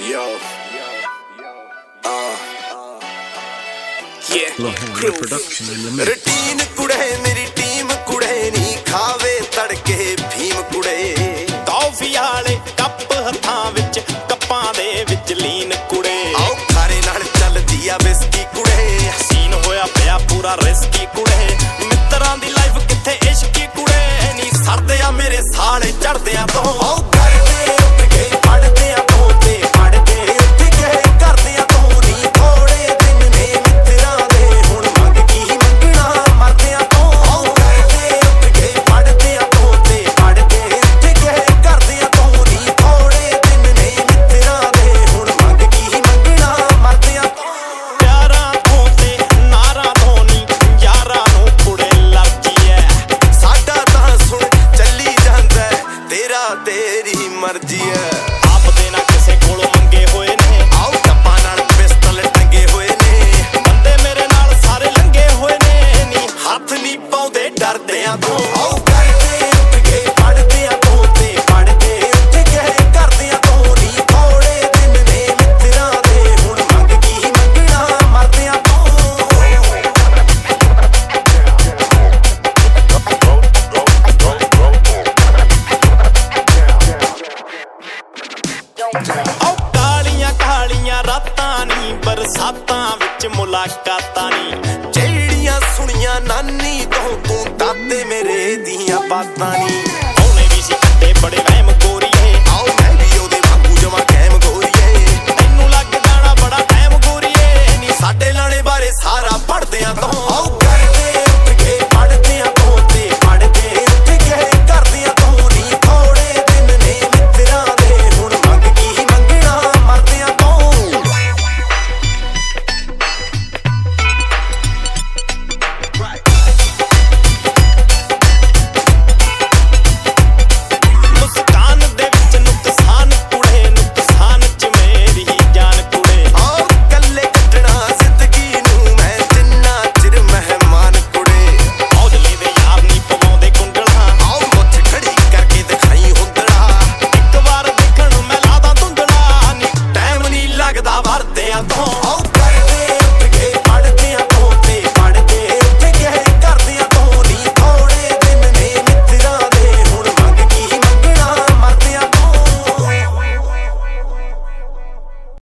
Yo. Routine ਕੁੜੇ ਮੇਰੀ team ਕੁੜੇ ਨੀ ਖਾਵੇ ਤੜਕੇ ਭੀਮ ਕੁੜੇ ਕੌਫੀ ਵਾਲੇ ਕੱਪ ਹੱਥਾਂ ਵਿੱਚ ਕੱਪਾਂ ਦੇ ਵਿੱਚ ਲੀਨ ਕੁੜੇ ਆਓ ਖਾਰੇ ਨਾਲ ਚੱਲਦੀ ਆ ਵਿਸਕੀ ਕੁੜੇ ਸੀਨ ਹੋਇਆ ਪਿਆ ਪੂਰਾ ਰਿਸਕੀ ਕੁੜੇ ਮਿੱਤਰਾਂ ਦੀ ਲਾਈਫ ਕਿੱਥੇ ਇਸ਼ਕੀ ਕੁੜੇ ਨੀ ਸਰਦੇ ਆ ਮੇਰੇ ਸਾਲੇ ਚੜਦੇ ਆ ਤੋਂ ਆਓ ਕਰਦੇ ਉੱਠ ਕੇ ਪੜਦੇ ਆ ਤੋਂ ਤੇ ਪੜਦੇ ਉੱਠ ਕੇ ਕਰਦੇ ਆ ਤੋਂ ਨੀ ਥੋੜੇ ਦਿਨ ਨੇ ਮਿੱਤਰਾਂ ਦੇ ਹੁਣ ਮੰਗ ਕੀ ਮੰਗਣਾ ਮਰਦੇ ਆ ਤੋਂ ਆਓ ਕਰਦੇ ਉੱਠ ਕੇ ਪੜਦੇ ਆ ਤੋਂ ਤੇ ਪੜਦੇ ਉੱਠ ਕੇ ਕਰਦੇ ਆ ਤੋਂ ਨੀ ਥੋੜੇ ਦਿਨ ਨੇ ਮਿੱਤਰਾਂ ਦੇ ਹੁਣ ਮੰਗ ਕੀ ਮੰਗਣਾ ਮਰਦੇ ਆ ਤੋਂ ਪਿਆਰਾਂ ਤੋਂ ਤੇ ਨਾਰਾਂ ਤੋਂ ਨੀ ਯਾਰਾਂ ਨੂੰ ਕੁੜੇ ਲੜਦੀ ਐ ਸਾਡਾ ਤਾਂ ਸੁਣ ਚੱਲੀ ਜਾਂਦਾ ਤੇਰਾ ਤੇਰੀ ਮਰਜ਼ੀ ਐ ਆਪ ਦੇ ਨਾ ਕਿਸੇ ਕੋਲੋਂ ਮੰਗੇ ਹੋਏ ਨੇ ਆਓ ਟੱਪਾਂ ਨਾਲ ਪਿਸਤਲ ਟੰਗੇ ਹੋਏ ਨੇ ਬੰਦੇ ਮੇਰੇ ਨਾਲ ਸਾਰੇ ਲੰਗੇ ਹੋਏ ਨੇ ਨੀ ਹੱਥ ਨਹੀਂ ਪਾਉਂਦੇ ਡਰਦਿਆਂ ਤੋਂ ਆਓ ਕਰਦੇ ਉੱਠ ਕੇ ਪੜਦੇ ਆ ਤੋਂ ਤੇ ਪੜਦੇ ਉੱਠ ਕੇ ਕਰਦੇ ਆ ਤੋਂ ਨੀ ਥੋੜੇ ਦਿਨ ਨੇ ਮਿੱਤਰਾਂ ਦੇ ਹੁਣ ਮੰਗ ਕੀ ਮੰਗਣਾ ਮਰਦਿਆਂ ਤੋਂ ਓ ਕਾਲੀਆਂ ਕਾਲੀਆਂ ਰਾਤਾਂ ਨੀ ਬਰਸਾਤਾਂ ਵਿੱਚ ਮੁਲਾਕਾਤਾਂ ਨੀ ਜਿਹੜੀਆਂ ਸੁਣੀਆਂ ਨਾਨੀ ਤੋਂ ਤੂੰ ਦਾਦੇ ਮੇਰੇ ਦੀਆਂ ਬਾਤਾਂ ਨੀ